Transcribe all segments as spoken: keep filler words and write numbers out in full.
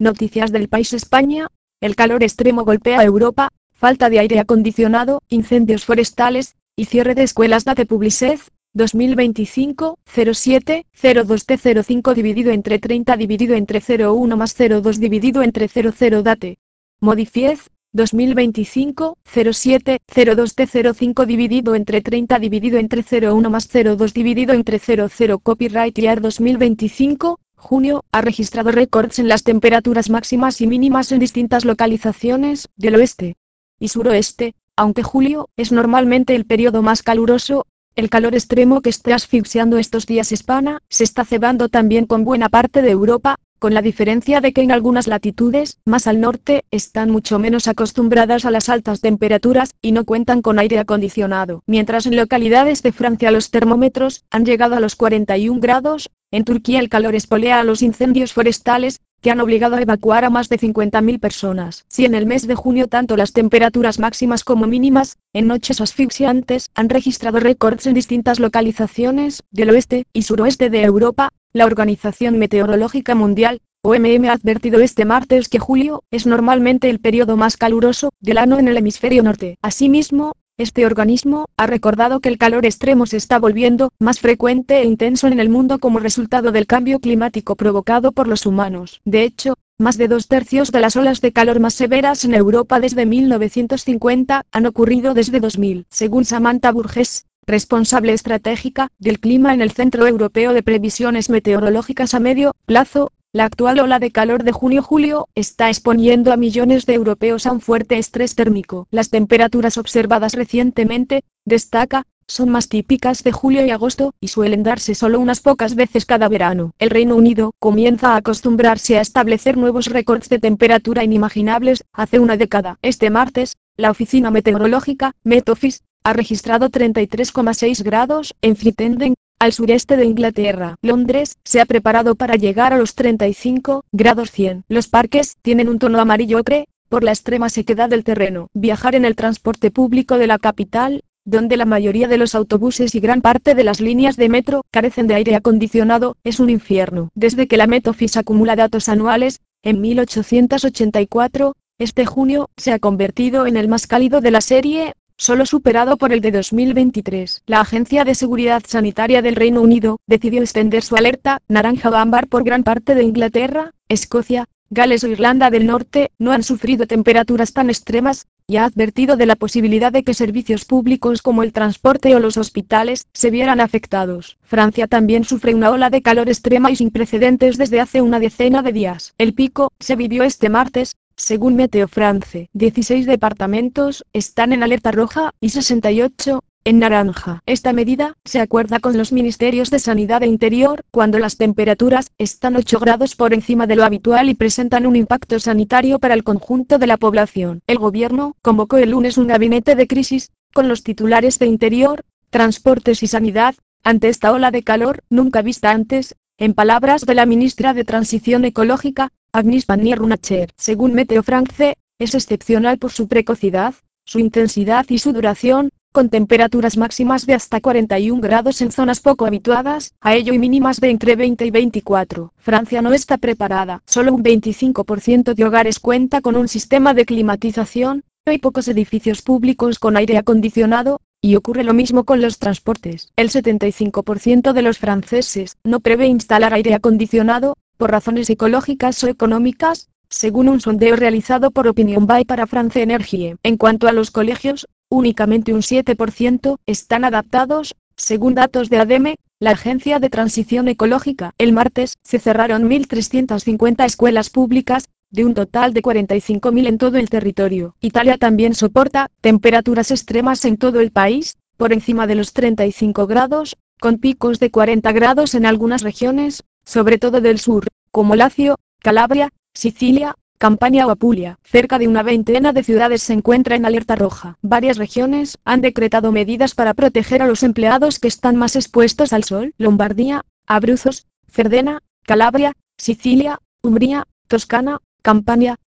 Noticias del país España. El calor extremo golpea a Europa, falta de aire acondicionado, incendios forestales, y cierre de escuelas. Date Publicet, dos mil veinticinco, cero siete, cero dos T cero cinco dividido entre treinta dividido entre cero uno más cero dos dividido entre cero cero. Date. Modifiez, dos mil veinticinco, cero siete, cero dos T cero cinco dividido entre treinta dividido entre cero uno más cero dos dividido entre cero cero. Copyright Year dos mil veinticinco, junio, ha registrado récords en las temperaturas máximas y mínimas en distintas localizaciones del oeste y suroeste, aunque julio es normalmente el periodo más caluroso. El calor extremo que está asfixiando estos días España se está cebando también con buena parte de Europa, con la diferencia de que en algunas latitudes, más al norte, están mucho menos acostumbradas a las altas temperaturas y no cuentan con aire acondicionado. Mientras en localidades de Francia los termómetros han llegado a los cuarenta y un grados, en Turquía el calor espolea a los incendios forestales, que han obligado a evacuar a más de cincuenta mil personas. Si en el mes de junio tanto las temperaturas máximas como mínimas, en noches asfixiantes, han registrado récords en distintas localizaciones del oeste y suroeste de Europa, la Organización Meteorológica Mundial, O M M, ha advertido este martes que julio es normalmente el periodo más caluroso del año en el hemisferio norte. Asimismo, este organismo ha recordado que el calor extremo se está volviendo más frecuente e intenso en el mundo como resultado del cambio climático provocado por los humanos. De hecho, más de dos tercios de las olas de calor más severas en Europa desde mil novecientos cincuenta han ocurrido desde dos mil. Según Samantha Burgess, responsable estratégica del clima en el Centro Europeo de Previsiones Meteorológicas a medio plazo, la actual ola de calor de junio-julio está exponiendo a millones de europeos a un fuerte estrés térmico. Las temperaturas observadas recientemente, destaca, son más típicas de julio y agosto, y suelen darse solo unas pocas veces cada verano. El Reino Unido comienza a acostumbrarse a establecer nuevos récords de temperatura inimaginables hace una década. Este martes, la oficina meteorológica, Met Office, ha registrado treinta y tres coma seis grados en Frittenden, al sureste de Inglaterra. Londres se ha preparado para llegar a los treinta y cinco grados cien. Los parques tienen un tono amarillo ocre, por la extrema sequedad del terreno. Viajar en el transporte público de la capital, donde la mayoría de los autobuses y gran parte de las líneas de metro carecen de aire acondicionado, es un infierno. Desde que la Met Office acumula datos anuales, en mil ochocientos ochenta y cuatro, este junio se ha convertido en el más cálido de la serie, solo superado por el de dos mil veintitrés. La Agencia de Seguridad Sanitaria del Reino Unido decidió extender su alerta naranja o ámbar por gran parte de Inglaterra, Escocia, Gales o Irlanda del Norte. No han sufrido temperaturas tan extremas, y ha advertido de la posibilidad de que servicios públicos como el transporte o los hospitales se vieran afectados. Francia también sufre una ola de calor extrema y sin precedentes desde hace una decena de días. El pico se vivió este martes. Según Meteo France, dieciséis departamentos están en alerta roja y sesenta y ocho en naranja. Esta medida se acuerda con los ministerios de Sanidad e Interior cuando las temperaturas están ocho grados por encima de lo habitual y presentan un impacto sanitario para el conjunto de la población. El gobierno convocó el lunes un gabinete de crisis con los titulares de Interior, Transportes y Sanidad ante esta ola de calor nunca vista antes, en palabras de la ministra de Transición Ecológica, Agnès Pannier-Runacher. Según Meteo France, es excepcional por su precocidad, su intensidad y su duración, con temperaturas máximas de hasta cuarenta y un grados en zonas poco habituadas a ello y mínimas de entre veinte y veinticuatro. Francia no está preparada. Solo un veinticinco por ciento de hogares cuenta con un sistema de climatización, hay pocos edificios públicos con aire acondicionado, y ocurre lo mismo con los transportes. El setenta y cinco por ciento de los franceses no prevé instalar aire acondicionado, por razones ecológicas o económicas, según un sondeo realizado por Opinion Buy para France Energie. En cuanto a los colegios, únicamente un siete por ciento están adaptados, según datos de A D E M E, la Agencia de Transición Ecológica. El martes se cerraron mil trescientas cincuenta escuelas públicas, de un total de cuarenta y cinco mil en todo el territorio. Italia también soporta temperaturas extremas en todo el país, por encima de los treinta y cinco grados, con picos de cuarenta grados en algunas regiones, sobre todo del sur, como Lacio, Calabria, Sicilia, Campania o Apulia. Cerca de una veintena de ciudades se encuentra en alerta roja. Varias regiones han decretado medidas para proteger a los empleados que están más expuestos al sol. Lombardía, Abruzos, Cerdena, Calabria, Sicilia, Umbría, Toscana, Campania,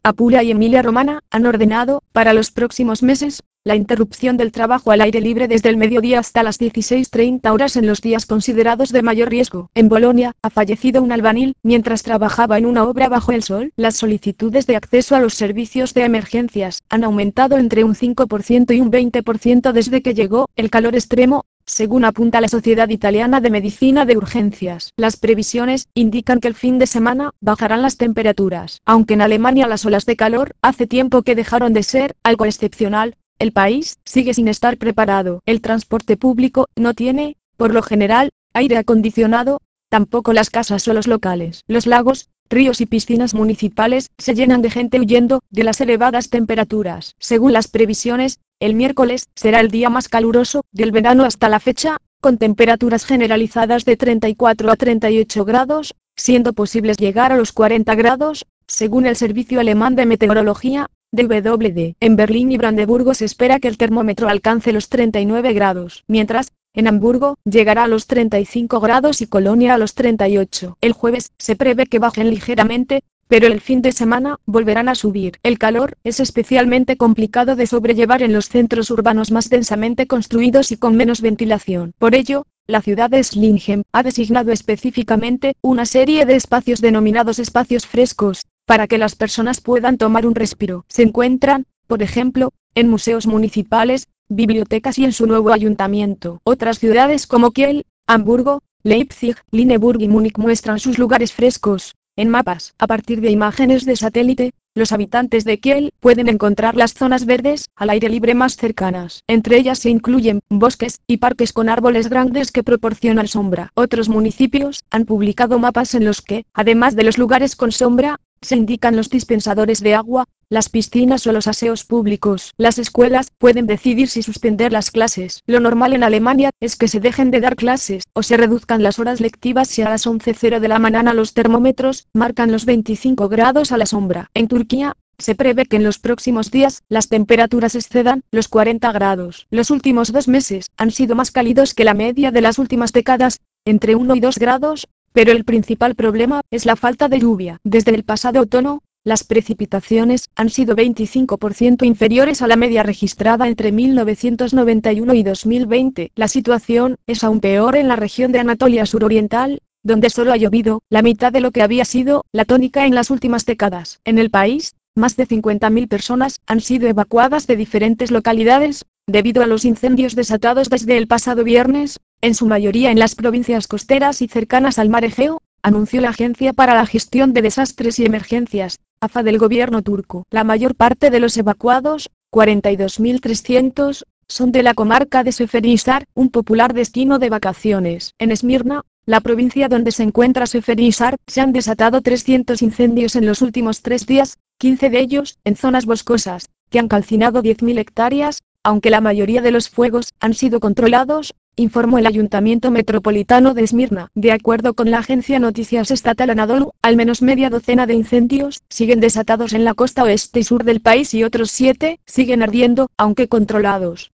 Apulia y Emilia-Romagna han ordenado, para los próximos meses, la interrupción del trabajo al aire libre desde el mediodía hasta las dieciséis treinta horas en los días considerados de mayor riesgo. En Bolonia, ha fallecido un albañil mientras trabajaba en una obra bajo el sol. Las solicitudes de acceso a los servicios de emergencias han aumentado entre un cinco por ciento y un veinte por ciento desde que llegó el calor extremo, según apunta la Sociedad Italiana de Medicina de Urgencias. Las previsiones indican que el fin de semana bajarán las temperaturas. Aunque en Alemania las olas de calor hace tiempo que dejaron de ser algo excepcional, el país sigue sin estar preparado. El transporte público no tiene, por lo general, aire acondicionado, tampoco las casas o los locales. Los lagos, ríos y piscinas municipales se llenan de gente huyendo de las elevadas temperaturas. Según las previsiones, el miércoles será el día más caluroso del verano hasta la fecha, con temperaturas generalizadas de treinta y cuatro a treinta y ocho grados, siendo posibles llegar a los cuarenta grados, según el Servicio Alemán de Meteorología, D W D. En Berlín y Brandeburgo se espera que el termómetro alcance los treinta y nueve grados, mientras, en Hamburgo, llegará a los treinta y cinco grados y Colonia a los treinta y ocho. El jueves, se prevé que bajen ligeramente, pero el fin de semana volverán a subir. El calor es especialmente complicado de sobrellevar en los centros urbanos más densamente construidos y con menos ventilación. Por ello, la ciudad de Slinghem ha designado específicamente una serie de espacios denominados espacios frescos, para que las personas puedan tomar un respiro. Se encuentran, por ejemplo, en museos municipales, bibliotecas y en su nuevo ayuntamiento. Otras ciudades como Kiel, Hamburgo, Leipzig, Lüneburg y Múnich muestran sus lugares frescos. En mapas, a partir de imágenes de satélite, los habitantes de Kiel pueden encontrar las zonas verdes, al aire libre más cercanas. Entre ellas se incluyen bosques y parques con árboles grandes que proporcionan sombra. Otros municipios han publicado mapas en los que, además de los lugares con sombra, se indican los dispensadores de agua, las piscinas o los aseos públicos. Las escuelas pueden decidir si suspender las clases. Lo normal en Alemania es que se dejen de dar clases o se reduzcan las horas lectivas si a las once cero de la mañana los termómetros marcan los veinticinco grados a la sombra. En Turquía, se prevé que en los próximos días las temperaturas excedan los cuarenta grados. Los últimos dos meses han sido más cálidos que la media de las últimas décadas, entre uno y dos grados, pero el principal problema es la falta de lluvia. Desde el pasado otoño, las precipitaciones han sido veinticinco por ciento inferiores a la media registrada entre mil novecientos noventa y uno y dos mil veinte. La situación es aún peor en la región de Anatolia suroriental, donde solo ha llovido la mitad de lo que había sido la tónica en las últimas décadas. En el país, más de cincuenta mil personas han sido evacuadas de diferentes localidades, debido a los incendios desatados desde el pasado viernes, en su mayoría en las provincias costeras y cercanas al mar Egeo, anunció la Agencia para la Gestión de Desastres y Emergencias, A F A del gobierno turco. La mayor parte de los evacuados, cuarenta y dos mil trescientos, son de la comarca de Seferihisar, un popular destino de vacaciones. En Esmirna, la provincia donde se encuentra Seferihisar, se han desatado trescientos incendios en los últimos tres días, quince de ellos en zonas boscosas, que han calcinado diez mil hectáreas, aunque la mayoría de los fuegos han sido controlados, informó el Ayuntamiento Metropolitano de Esmirna. De acuerdo con la agencia noticias estatal Anadolu, al menos media docena de incendios siguen desatados en la costa oeste y sur del país y otros siete siguen ardiendo, aunque controlados.